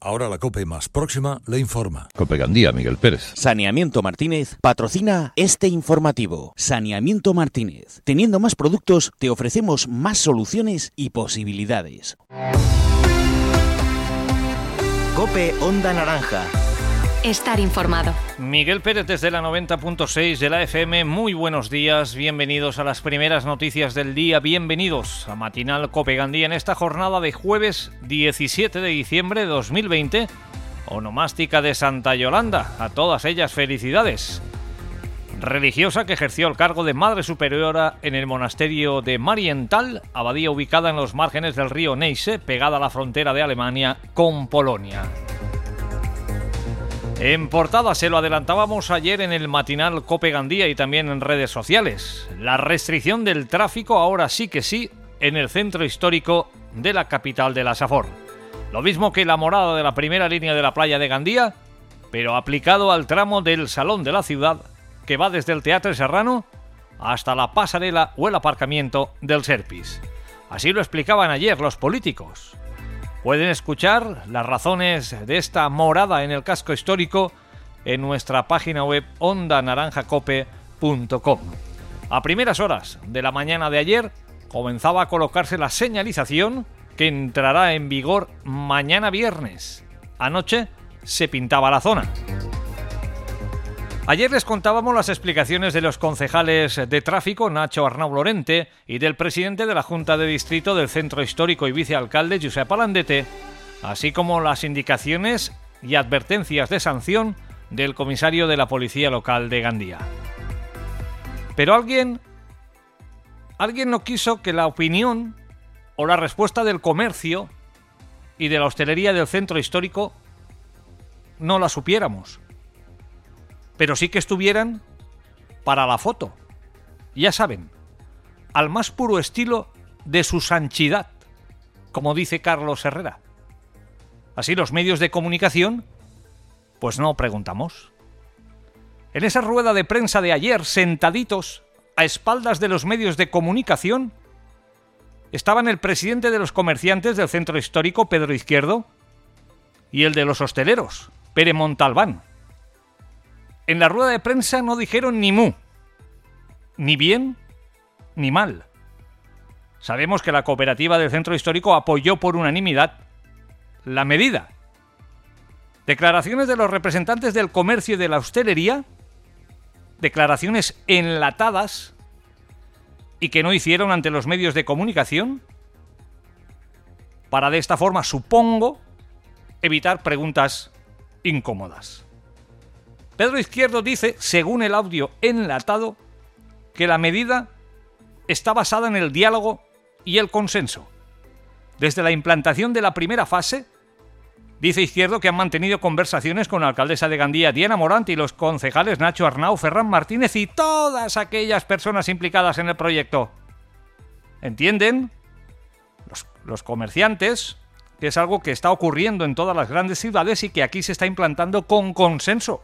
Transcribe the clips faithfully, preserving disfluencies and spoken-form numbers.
Ahora la COPE más próxima le informa. COPE Gandía, Miguel Pérez. Saneamiento Martínez patrocina este informativo. Saneamiento Martínez. Teniendo más productos, te ofrecemos más soluciones y posibilidades. COPE Onda Naranja. Estar informado. Miguel Pérez desde la noventa punto seis de la F M. Muy buenos días, bienvenidos a las primeras noticias del día, bienvenidos a Matinal COPE Gandía en esta jornada de jueves diecisiete de diciembre de dos mil veinte, onomástica de Santa Yolanda. A todas ellas felicidades. Religiosa que ejerció el cargo de Madre Superiora en el monasterio de Marienthal, abadía ubicada en los márgenes del río Neisse, pegada a la frontera de Alemania con Polonia. En portada se lo adelantábamos ayer en el matinal COPE Gandía y también en redes sociales. La restricción del tráfico ahora sí que sí en el centro histórico de la capital de la Safor. Lo mismo que la morada de la primera línea de la playa de Gandía, pero aplicado al tramo del Salón de la Ciudad que va desde el Teatre Serrano hasta la pasarela o el aparcamiento del Serpis. Así lo explicaban ayer los políticos. Pueden escuchar las razones de esta morada en el casco histórico en nuestra página web onda naranja cope punto com. A primeras horas de la mañana de ayer comenzaba a colocarse la señalización que entrará en vigor mañana viernes. Anoche se pintaba la zona. Ayer les contábamos las explicaciones de los concejales de tráfico Nacho Arnau Lorente y del presidente de la Junta de Distrito del Centro Histórico y vicealcalde Josep Alandete, así como las indicaciones y advertencias de sanción del comisario de la Policía Local de Gandía. Pero alguien, alguien no quiso que la opinión o la respuesta del comercio y de la hostelería del Centro Histórico no la supiéramos. Pero sí que estuvieran para la foto. Ya saben, al más puro estilo de su sanchidad, como dice Carlos Herrera. Así los medios de comunicación, pues no preguntamos. En esa rueda de prensa de ayer, sentaditos a espaldas de los medios de comunicación, estaban el presidente de los comerciantes del Centro Histórico, Pedro Izquierdo, y el de los hosteleros, Pere Montalbán. En la rueda de prensa no dijeron ni mu, ni bien, ni mal. Sabemos que la cooperativa del Centro Histórico apoyó por unanimidad la medida. Declaraciones de los representantes del comercio y de la hostelería, declaraciones enlatadas y que no hicieron ante los medios de comunicación, para de esta forma, supongo, evitar preguntas incómodas. Pedro Izquierdo dice, según el audio enlatado, que la medida está basada en el diálogo y el consenso. Desde la implantación de la primera fase, dice Izquierdo que han mantenido conversaciones con la alcaldesa de Gandía, Diana Morant, y los concejales Nacho Arnau, Ferran Martínez y todas aquellas personas implicadas en el proyecto. ¿Entienden? Los, los comerciantes que es algo que está ocurriendo en todas las grandes ciudades y que aquí se está implantando con consenso.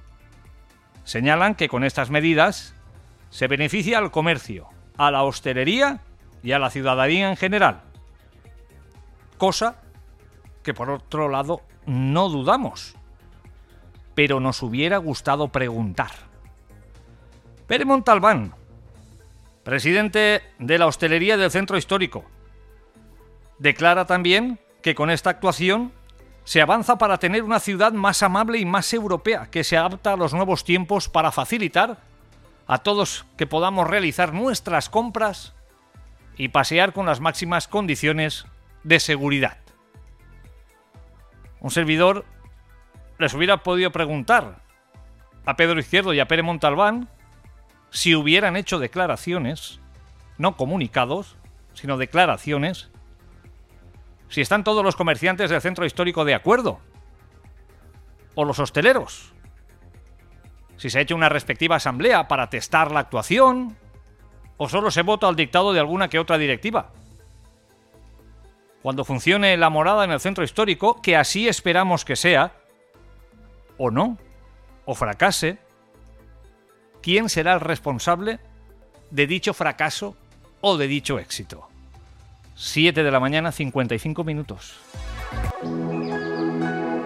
Señalan que con estas medidas se beneficia al comercio, a la hostelería y a la ciudadanía en general. Cosa que por otro lado no dudamos, pero nos hubiera gustado preguntar. Pere Montalbán, presidente de la hostelería del Centro Histórico, declara también que con esta actuación se avanza para tener una ciudad más amable y más europea, que se adapta a los nuevos tiempos para facilitar a todos que podamos realizar nuestras compras y pasear con las máximas condiciones de seguridad. Un servidor les hubiera podido preguntar a Pedro Izquierdo y a Pere Montalbán si hubieran hecho declaraciones, no comunicados, sino declaraciones, si están todos los comerciantes del Centro Histórico de acuerdo, o los hosteleros, si se ha hecho una respectiva asamblea para testar la actuación, o solo se vota al dictado de alguna que otra directiva. Cuando funcione la morada en el Centro Histórico, que así esperamos que sea, o no, o fracase, ¿quién será el responsable de dicho fracaso o de dicho éxito? siete de la mañana, cincuenta y cinco minutos.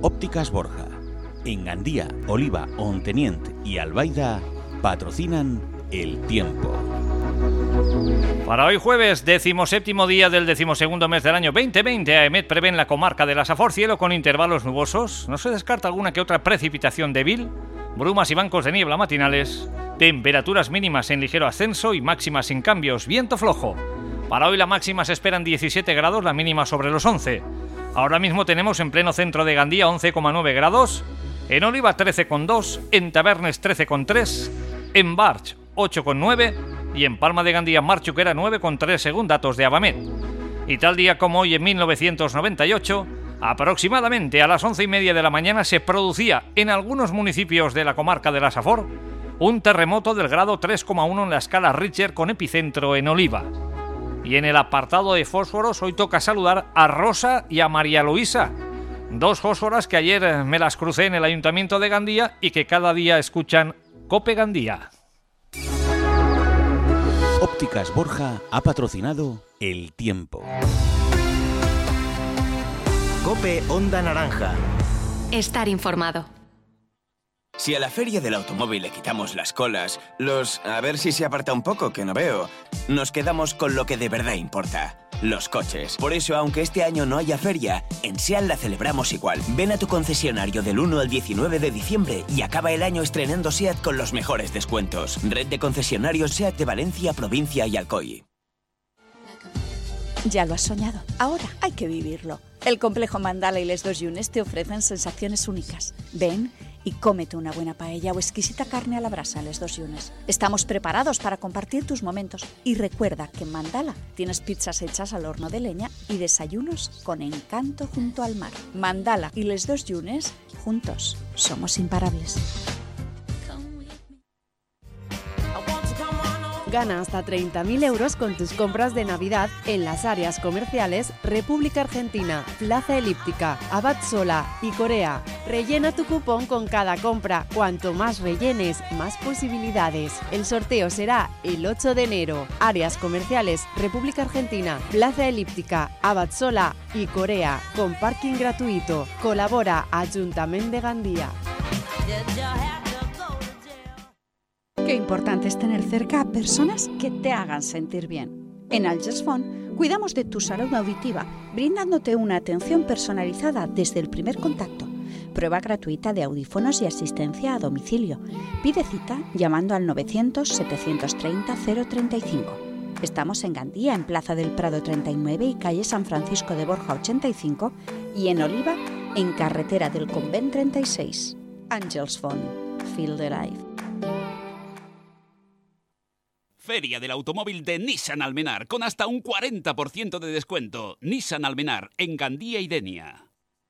Ópticas Borja. En Gandía, Oliva, Onteniente y Albaida patrocinan El Tiempo. Para hoy jueves, decimoséptimo día del decimosegundo mes del año veinte veinte, AEMET prevé en la comarca de la Safor cielo con intervalos nubosos. No se descarta alguna que otra precipitación débil, brumas y bancos de niebla matinales, temperaturas mínimas en ligero ascenso y máximas sin cambios, viento flojo. Para hoy la máxima se esperan diecisiete grados, la mínima sobre los once. Ahora mismo tenemos en pleno centro de Gandía once coma nueve grados, en Oliva trece coma dos, en Tabernes trece coma tres, en Barch ocho coma nueve y en Palma de Gandía Marchuquera nueve coma tres según datos de ABAMET. Y tal día como hoy en mil novecientos noventa y ocho, aproximadamente a las once y media de la mañana se producía en algunos municipios de la comarca de la Safor un terremoto del grado tres coma uno en la escala Richter con epicentro en Oliva. Y en el apartado de fósforos hoy toca saludar a Rosa y a María Luisa, dos fósforas que ayer me las crucé en el Ayuntamiento de Gandía y que cada día escuchan Cope Gandía. Ópticas Borja ha patrocinado El Tiempo. Cope Onda Naranja. Estar informado. Si a la feria del automóvil le quitamos las colas, los a ver si se aparta un poco, que no veo, nos quedamos con lo que de verdad importa, los coches. Por eso, aunque este año no haya feria, en SEAT la celebramos igual. Ven a tu concesionario del uno al diecinueve de diciembre y acaba el año estrenando SEAT con los mejores descuentos. Red de concesionarios SEAT de Valencia, Provincia y Alcoy. Ya lo has soñado. Ahora hay que vivirlo. El complejo Mandala y Les Dos Llunes te ofrecen sensaciones únicas. Ven y cómete una buena paella o exquisita carne a la brasa en Les Dos Llunes. Estamos preparados para compartir tus momentos. Y recuerda que en Mandala tienes pizzas hechas al horno de leña y desayunos con encanto junto al mar. Mandala y Les Dos Llunes, juntos somos imparables. Gana hasta treinta mil euros con tus compras de Navidad en las áreas comerciales República Argentina, Plaza Elíptica, Abad Sola y Corea. Rellena tu cupón con cada compra. Cuanto más rellenes, más posibilidades. El sorteo será el ocho de enero. Áreas comerciales República Argentina, Plaza Elíptica, Abad Sola y Corea. Con parking gratuito. Colabora Ayuntamiento de Gandía. Qué importante es tener cerca a personas que te hagan sentir bien. En Algesfon cuidamos de tu salud auditiva, brindándote una atención personalizada desde el primer contacto. Prueba gratuita de audífonos y asistencia a domicilio. Pide cita llamando al novecientos, setecientos treinta, cero treinta y cinco. Estamos en Gandía, en Plaza del Prado treinta y nueve y calle San Francisco de Borja ochenta y cinco, y en Oliva, en carretera del Convent treinta y seis. Angelsfon. Feel the life. Feria del Automóvil de Nissan Almenar, con hasta un cuarenta por ciento de descuento. Nissan Almenar, en Gandía y Denia.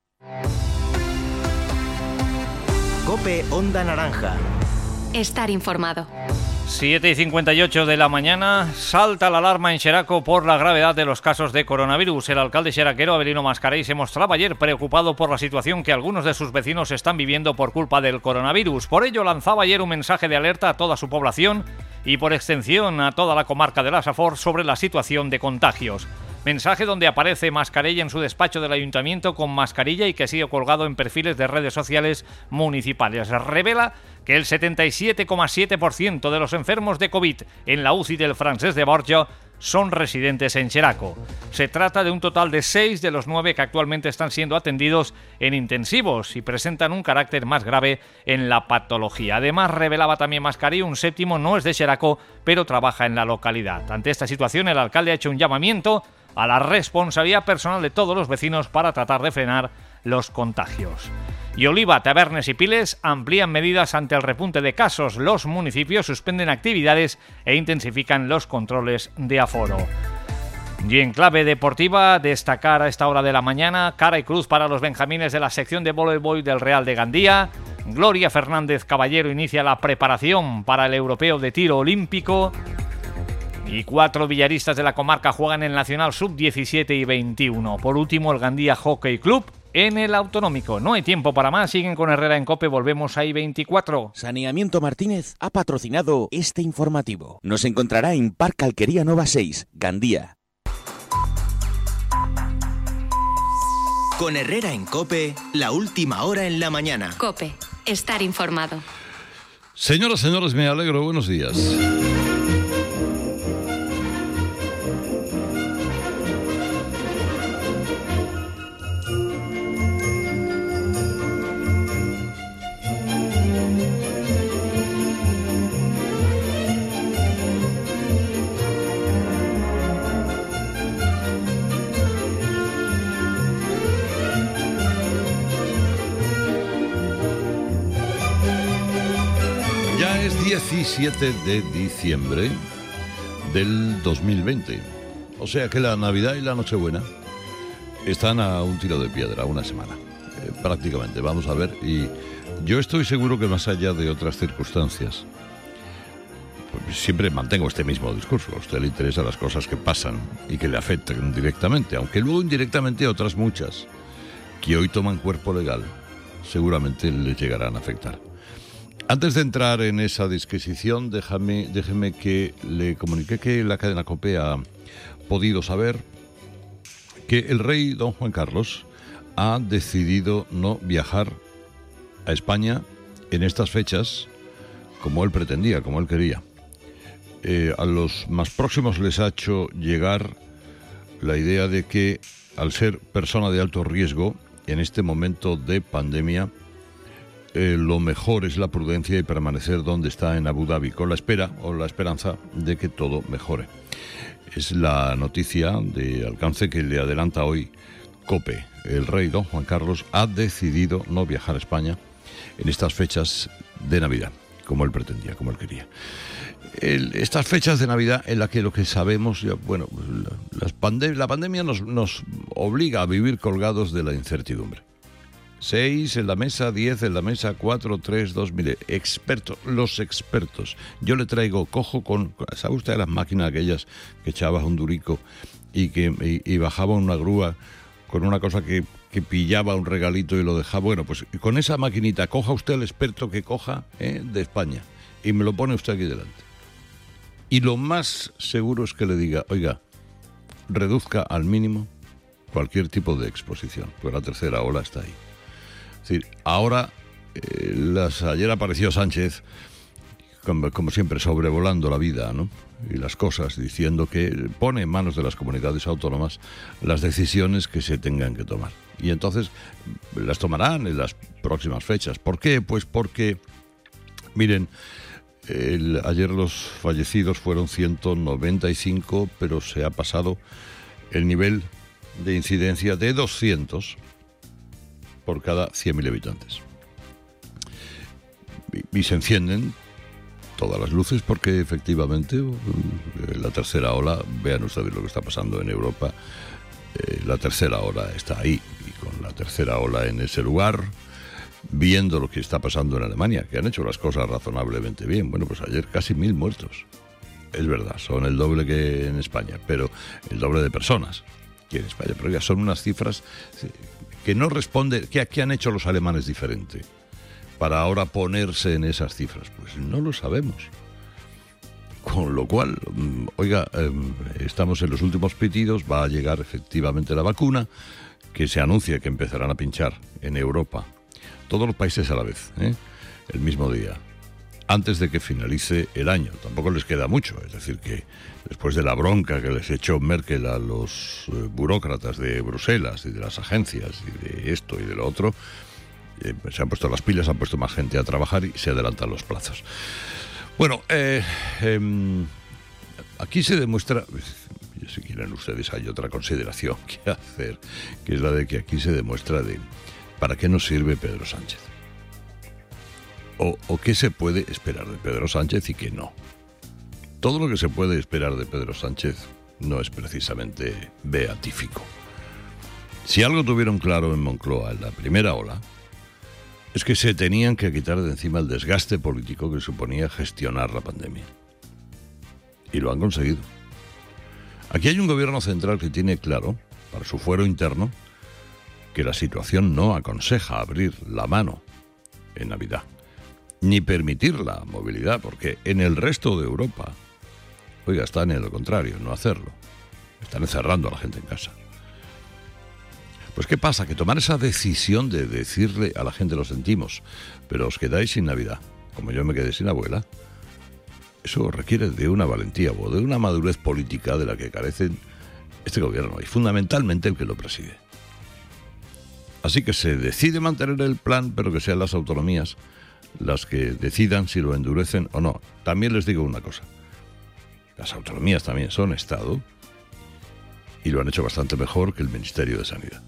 Cope Onda Naranja. Estar informado. siete y cincuenta y ocho de la mañana, salta la alarma en Xeraco por la gravedad de los casos de coronavirus. El alcalde xeraquero, Avelino Mascarell, se mostraba ayer preocupado por la situación que algunos de sus vecinos están viviendo por culpa del coronavirus. Por ello, lanzaba ayer un mensaje de alerta a toda su población y, por extensión, a toda la comarca de la Safor sobre la situación de contagios. Mensaje donde aparece Mascarell en su despacho del ayuntamiento con mascarilla y que ha sido colgado en perfiles de redes sociales municipales. Revela que el setenta y siete coma siete por ciento de los enfermos de COVID en la U C I del Francesc de Borja son residentes en Xeraco. Se trata de un total de seis de los nueve que actualmente están siendo atendidos en intensivos y presentan un carácter más grave en la patología. Además, revelaba también Mascarell, un séptimo no es de Xeraco, pero trabaja en la localidad. Ante esta situación, el alcalde ha hecho un llamamiento a la responsabilidad personal de todos los vecinos para tratar de frenar los contagios. Y Oliva, Tabernes y Piles amplían medidas ante el repunte de casos. Los municipios suspenden actividades e intensifican los controles de aforo. Y en clave deportiva, destacar a esta hora de la mañana, cara y cruz para los benjamines de la sección de voleibol del Real de Gandía. Gloria Fernández Caballero inicia la preparación para el europeo de tiro olímpico. Y cuatro villaristas de la comarca juegan en el Nacional sub diecisiete y veintiuno. Por último, el Gandía Hockey Club en el Autonómico. No hay tiempo para más. Siguen con Herrera en COPE. Volvemos a I veinticuatro. Saneamiento Martínez ha patrocinado este informativo. Nos encontrará en Parque Alquería Nova seis, Gandía. Con Herrera en COPE, la última hora en la mañana. COPE, estar informado. Señoras, señores, me alegro. Buenos días. diecisiete de diciembre del dos mil veinte. O sea que la Navidad y la Nochebuena están a un tiro de piedra, una semana, eh, prácticamente. Vamos a ver, y yo estoy seguro que más allá de otras circunstancias, pues siempre mantengo este mismo discurso. A usted le interesan las cosas que pasan y que le afectan directamente, aunque luego indirectamente otras muchas que hoy toman cuerpo legal seguramente le llegarán a afectar. Antes de entrar en esa disquisición, déjame, déjeme que le comunique que la cadena COPE ha podido saber que el rey don Juan Carlos ha decidido no viajar a España en estas fechas como él pretendía, como él quería. Eh, a los más próximos les ha hecho llegar la idea de que, al ser persona de alto riesgo en este momento de pandemia, Eh, lo mejor es la prudencia y permanecer donde está, en Abu Dhabi, con la espera o la esperanza de que todo mejore. Es la noticia de alcance que le adelanta hoy COPE. El rey don Juan Carlos ha decidido no viajar a España en estas fechas de Navidad, como él pretendía, como él quería. El, estas fechas de Navidad en las que lo que sabemos, ya, bueno, la, las pandem- la pandemia nos, nos obliga a vivir colgados de la incertidumbre. Seis en la mesa, diez en la mesa, cuatro, tres, dos, mire, expertos, los expertos. Yo le traigo, cojo con, ¿sabe usted las máquinas aquellas que echabas un durico y que y, y bajaba una grúa con una cosa que, que pillaba un regalito y lo dejaba? Bueno, pues con esa maquinita coja usted el experto que coja eh, de España y me lo pone usted aquí delante. Y lo más seguro es que le diga, oiga, reduzca al mínimo cualquier tipo de exposición, pues la tercera ola está ahí. Es decir, ahora, eh, las, ayer apareció Sánchez, como, como siempre, sobrevolando la vida, ¿no? Y las cosas, diciendo que pone en manos de las comunidades autónomas las decisiones que se tengan que tomar. Y entonces las tomarán en las próximas fechas. ¿Por qué? Pues porque, miren, el, ayer los fallecidos fueron ciento noventa y cinco, pero se ha pasado el nivel de incidencia de doscientos por cada cien mil habitantes. Y, y se encienden todas las luces porque efectivamente la tercera ola, vean ustedes lo que está pasando en Europa, eh, la tercera ola está ahí, y con la tercera ola en ese lugar, viendo lo que está pasando en Alemania, que han hecho las cosas razonablemente bien. Bueno, pues ayer casi mil muertos. Es verdad, son el doble que en España, pero el doble de personas que en España. Pero ya son unas cifras que no responde. ¿Qué, qué han hecho los alemanes diferente para ahora ponerse en esas cifras? Pues no lo sabemos. Con lo cual, oiga, eh, estamos en los últimos pitidos, va a llegar efectivamente la vacuna, que se anuncia que empezarán a pinchar en Europa, todos los países a la vez, ¿eh? el mismo día, antes de que finalice el año. Tampoco les queda mucho, es decir, que después de la bronca que les echó Merkel a los eh, burócratas de Bruselas y de las agencias y de esto y de lo otro, eh, se han puesto las pilas, han puesto más gente a trabajar y se adelantan los plazos. Bueno, eh, eh, aquí se demuestra, si quieren ustedes, hay otra consideración que hacer, que es la de que aquí se demuestra de para qué nos sirve Pedro Sánchez. O, o qué se puede esperar de Pedro Sánchez y qué no. Todo lo que se puede esperar de Pedro Sánchez no es precisamente beatífico. Si algo tuvieron claro en Moncloa en la primera ola, es que se tenían que quitar de encima el desgaste político que suponía gestionar la pandemia. Y lo han conseguido. Aquí hay un gobierno central que tiene claro, para su fuero interno, que la situación no aconseja abrir la mano en Navidad, ni permitir la movilidad, porque en el resto de Europa, oiga, están en lo contrario, no hacerlo. Están encerrando a la gente en casa. Pues ¿qué pasa? Que tomar esa decisión de decirle a la gente lo sentimos, pero os quedáis sin Navidad, como yo me quedé sin abuela, eso requiere de una valentía o de una madurez política de la que carecen este gobierno y fundamentalmente el que lo preside. Así que se decide mantener el plan, pero que sean las autonomías las que decidan si lo endurecen o no. También les digo una cosa, las autonomías también son Estado y lo han hecho bastante mejor que el Ministerio de Sanidad.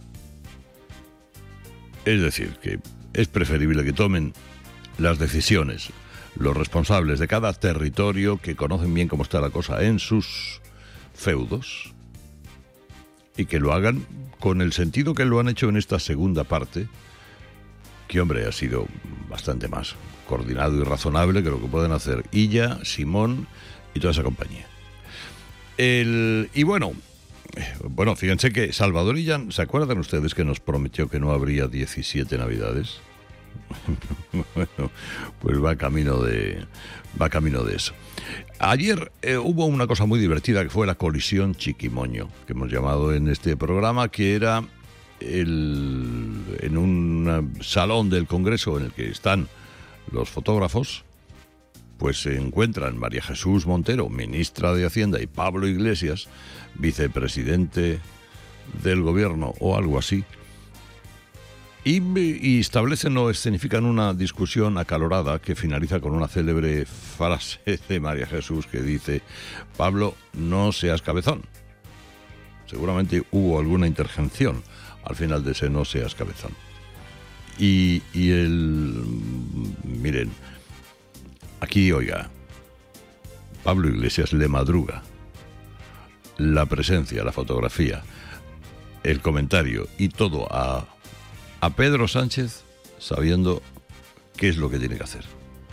Es decir, que es preferible que tomen las decisiones los responsables de cada territorio, que conocen bien cómo está la cosa en sus feudos, y que lo hagan con el sentido que lo han hecho en esta segunda parte, que, hombre, ha sido bastante más coordinado y razonable que lo que pueden hacer Illa, Simón y toda esa compañía. El, y bueno, bueno, fíjense que Salvador Illa, ¿se acuerdan ustedes que nos prometió que no habría diecisiete Navidades? Bueno, pues va camino de va camino de eso. Ayer eh, hubo una cosa muy divertida que fue la colisión Chiquimoño, que hemos llamado en este programa, que era el, en un salón del Congreso en el que están los fotógrafos, pues se encuentran María Jesús Montero, ministra de Hacienda, y Pablo Iglesias, vicepresidente del gobierno o algo así, y, y establecen o escenifican una discusión acalorada que finaliza con una célebre frase de María Jesús que dice: Pablo, no seas cabezón. Seguramente hubo alguna intervención al final de ese no seas cabezón. Y, y el... miren, aquí, oiga, Pablo Iglesias le madruga la presencia, la fotografía, el comentario y todo a, a Pedro Sánchez, sabiendo qué es lo que tiene que hacer.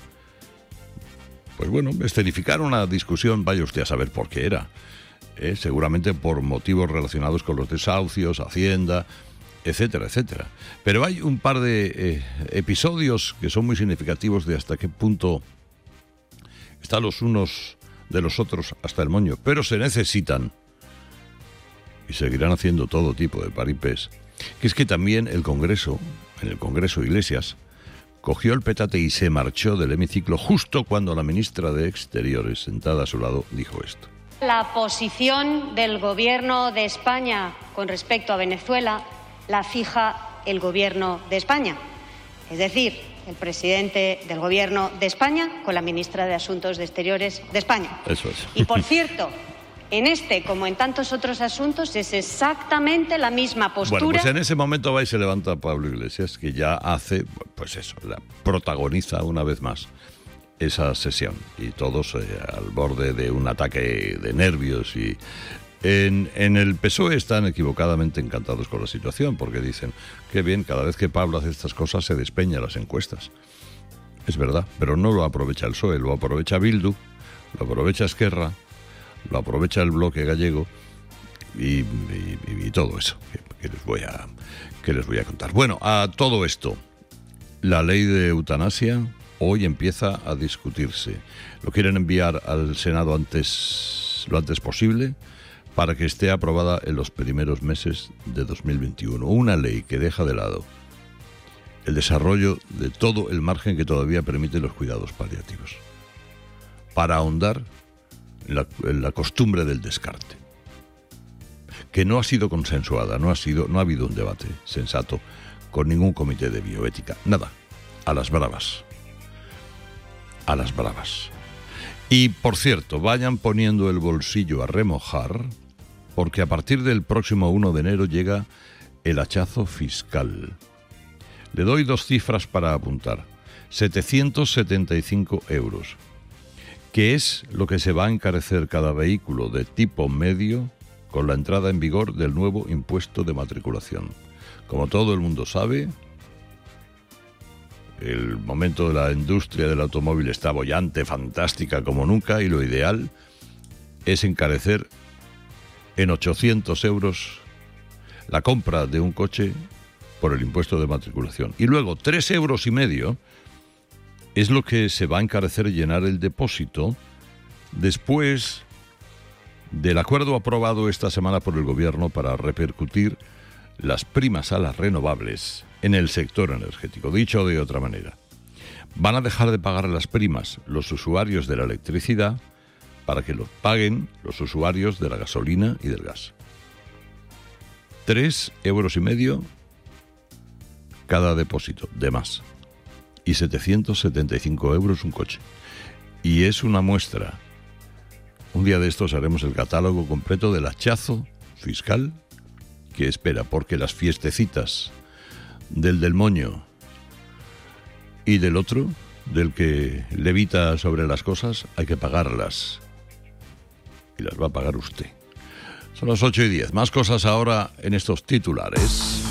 Pues bueno, escenificar una discusión, vaya usted a saber por qué era. Eh, seguramente por motivos relacionados con los desahucios, Hacienda, etcétera, etcétera. Pero hay un par de eh, episodios que son muy significativos de hasta qué punto están los unos de los otros hasta el moño, pero se necesitan y seguirán haciendo todo tipo de paripés. Que es que también el Congreso, en el Congreso Iglesias, cogió el petate y se marchó del hemiciclo justo cuando la ministra de Exteriores, sentada a su lado, dijo esto. La posición del Gobierno de España con respecto a Venezuela la fija el Gobierno de España, es decir, el presidente del Gobierno de España con la ministra de Asuntos de Exteriores de España. Eso es. Y por cierto, en este, como en tantos otros asuntos, es exactamente la misma postura. Bueno, pues en ese momento va y se levanta Pablo Iglesias, que ya hace, pues eso, la protagoniza una vez más esa sesión, y todos eh, al borde de un ataque de nervios. Y en, en el P S O E están equivocadamente encantados con la situación, porque dicen, qué bien, cada vez que Pablo hace estas cosas se despeña las encuestas. Es verdad, pero no lo aprovecha el P S O E, lo aprovecha Bildu, lo aprovecha Esquerra, lo aprovecha el bloque gallego y, y, y todo eso que, que les voy a que les voy a contar. Bueno, a todo esto, la ley de eutanasia hoy empieza a discutirse. Lo quieren enviar al Senado antes, lo antes posible, para que esté aprobada en los primeros meses de dos mil veintiuno. Una ley que deja de lado el desarrollo de todo el margen que todavía permite los cuidados paliativos, para ahondar en la, en la costumbre del descarte, que no ha sido consensuada, no ha sido, no ha habido un debate sensato con ningún comité de bioética. Nada, a las bravas. A las bravas. Y, por cierto, vayan poniendo el bolsillo a remojar, porque a partir del próximo uno de enero llega el hachazo fiscal. Le doy dos cifras para apuntar. setecientos setenta y cinco euros, que es lo que se va a encarecer cada vehículo de tipo medio con la entrada en vigor del nuevo impuesto de matriculación. Como todo el mundo sabe, el momento de la industria del automóvil está bollante, fantástica como nunca, y lo ideal es encarecer en ochocientos euros la compra de un coche por el impuesto de matriculación. Y luego tres euros y medio es lo que se va a encarecer llenar el depósito después del acuerdo aprobado esta semana por el Gobierno para repercutir las primas a las renovables en el sector energético. Dicho de otra manera, van a dejar de pagar las primas los usuarios de la electricidad para que los paguen los usuarios de la gasolina y del gas. Tres euros y medio cada depósito, de más. Y setecientos setenta y cinco euros un coche. Y es una muestra. Un día de estos haremos el catálogo completo del hachazo fiscal que espera, porque las fiestecitas del del moño y del otro, del que levita sobre las cosas, hay que pagarlas. Y las va a pagar usted. Son las ocho y diez. Más cosas ahora en estos titulares.